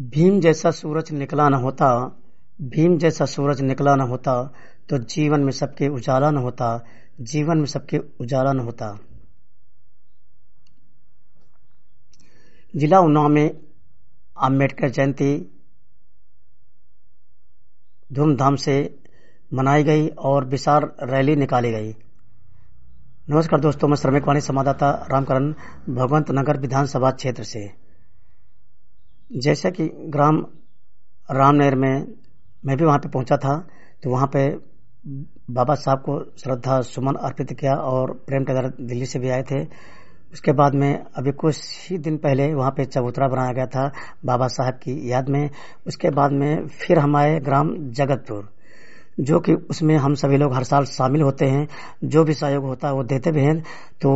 भीम जैसा सूरज निकला न होता, भीम जैसा सूरज निकला न होता, तो जीवन में सबके उजाला न होता, जीवन में सबके उजाला न होता। जिला उन्नाव में अम्बेडकर जयंती धूमधाम से मनाई गई और विशाल रैली निकाली गई। नमस्कार दोस्तों, मैं श्रमिक वाणी संवाददाता रामकरण भगवंत नगर विधानसभा क्षेत्र से। जैसे कि ग्राम रामनगर में मैं भी वहां पे पहुंचा था, तो वहां पे बाबा साहब को श्रद्धा सुमन अर्पित किया और प्रेम टेलर दिल्ली से भी आए थे। उसके बाद में अभी कुछ ही दिन पहले वहां पे चबूतरा बनाया गया था बाबा साहब की याद में। उसके बाद में फिर हम आए ग्राम जगतपुर, जो कि उसमें हम सभी लोग हर साल शामिल होते हैं, जो भी सहयोग होता है वो देते भी हैं। तो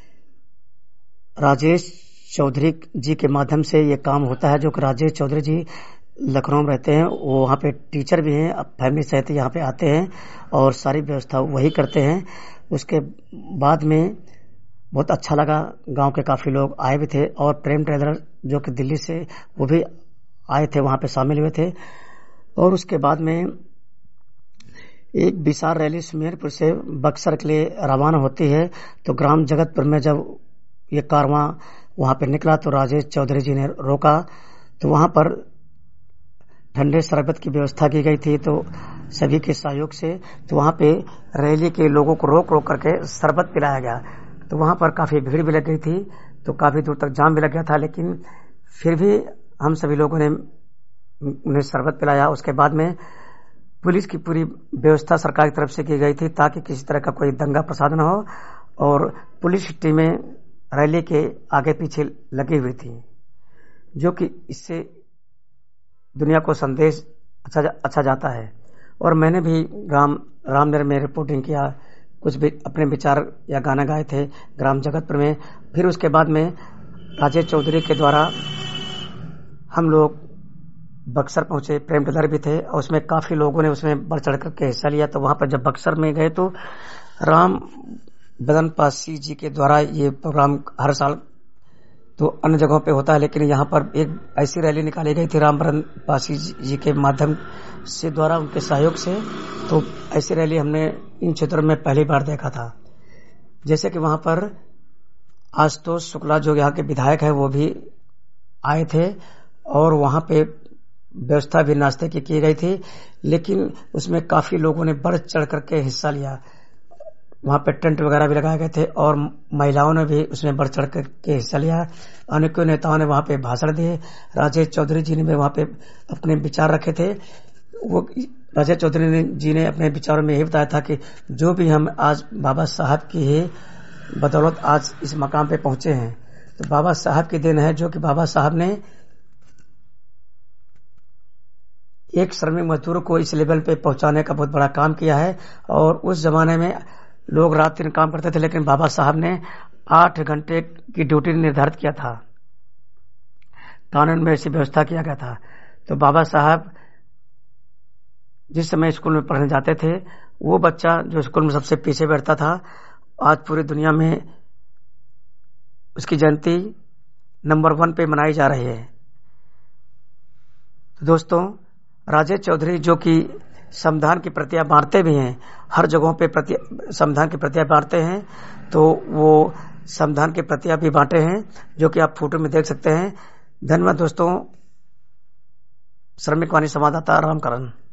राजेश चौधरी जी के माध्यम से ये काम होता है, जो कि राजेश चौधरी जी लखनऊ में रहते हैं, वो वहाँ पे टीचर भी हैं, अब फैमिली सहित यहाँ पे आते हैं और सारी व्यवस्था वही करते हैं। उसके बाद में बहुत अच्छा लगा, गांव के काफी लोग आए भी थे और प्रेम ट्रेलर जो कि दिल्ली से वो भी आए थे, वहाँ पे शामिल हुए थे। और उसके बाद में एक विशाल रैली सुमेरपुर से बक्सर के लिए रवाना होती है। तो ग्राम जगतपुर में जब ये कारवां वहां पे निकला तो राजेश चौधरी जी ने रोका, तो वहां पर ठंडे शरबत की व्यवस्था की गई थी, तो सभी के सहयोग से तो वहां पे रैली के लोगों को रोक रोक करके शरबत पिलाया गया। तो वहां पर काफी भीड़ भी लग गई थी, तो काफी दूर तक जाम भी लग गया था, लेकिन फिर भी हम सभी लोगों ने उन्हें शरबत पिलाया। उसके बाद में पुलिस की पूरी व्यवस्था सरकार की तरफ से की गई थी, ताकि किसी तरह का कोई दंगा फसाद न हो, और पुलिस टीमें रैली के आगे पीछे लगी हुई थी, जो कि इससे दुनिया को संदेश अच्छा जाता है। और मैंने भी ग्राम रामनगर में रिपोर्टिंग किया, कुछ भी अपने विचार या गाना गाए थे ग्राम जगतपुर में। फिर उसके बाद में राजेश चौधरी के द्वारा हम लोग बक्सर पहुंचे, प्रेम टेलर भी थे और उसमें काफी लोगों ने उसमें बढ़ चढ़ करके हिस्सा लिया। तो वहां पर जब बक्सर में गए तो राम बदन पासी जी के द्वारा ये प्रोग्राम हर साल तो अन्य जगहों पे होता है, लेकिन यहाँ पर एक ऐसी रैली निकाली गई थी राम बदन पासी जी के माध्यम से द्वारा, उनके सहयोग से। तो ऐसी रैली हमने इन क्षेत्रों में पहली बार देखा था। जैसे कि वहां पर आशुतोष शुक्ला जो यहाँ के विधायक है वो भी आए थे और वहां पे व्यवस्था भी नाश्ते की गई थी, लेकिन उसमें काफी लोगों ने बढ़ चढ़ करके हिस्सा लिया। वहां पे टेंट वगैरह भी लगाए गए थे और महिलाओं ने भी उसमें बढ़ चढ़ करके हिस्सा लिया। अनेकों नेताओं ने वहां पे भाषण दिए। राजेश चौधरी जी ने भी वहां पे अपने विचार रखे थे। वो राजेश चौधरी जी ने अपने विचारों में यही बताया था कि जो भी हम आज बाबा साहब की ही बदौलत आज इस मकाम पे पहुंचे हैं, तो बाबा साहब की देन है, जो कि बाबा साहब ने एक श्रमिक मजदूर को इस लेवल पे पहुंचाने का बहुत बड़ा काम किया है। और उस जमाने में लोग रात दिन काम करते थे, लेकिन बाबा साहब ने 8 घंटे की ड्यूटी निर्धारित किया था, कानून में ऐसी व्यवस्था किया गया था। तो बाबा साहब जिस समय स्कूल में पढ़ने जाते थे, वो बच्चा जो स्कूल में सबसे पीछे बैठता था, आज पूरी दुनिया में उसकी जयंती नंबर 1 पे मनाई जा रही है। तो दोस्तों, राजेश चौधरी जो कि संविधान की प्रतियां बांटते भी हैं, हर जगहों पे संविधान की प्रतियां बांटते हैं, तो वो संविधान की प्रतियां भी बांटे हैं, जो कि आप फोटो में देख सकते हैं। धन्यवाद दोस्तों। श्रमिक वाणी संवाददाता रामकरण।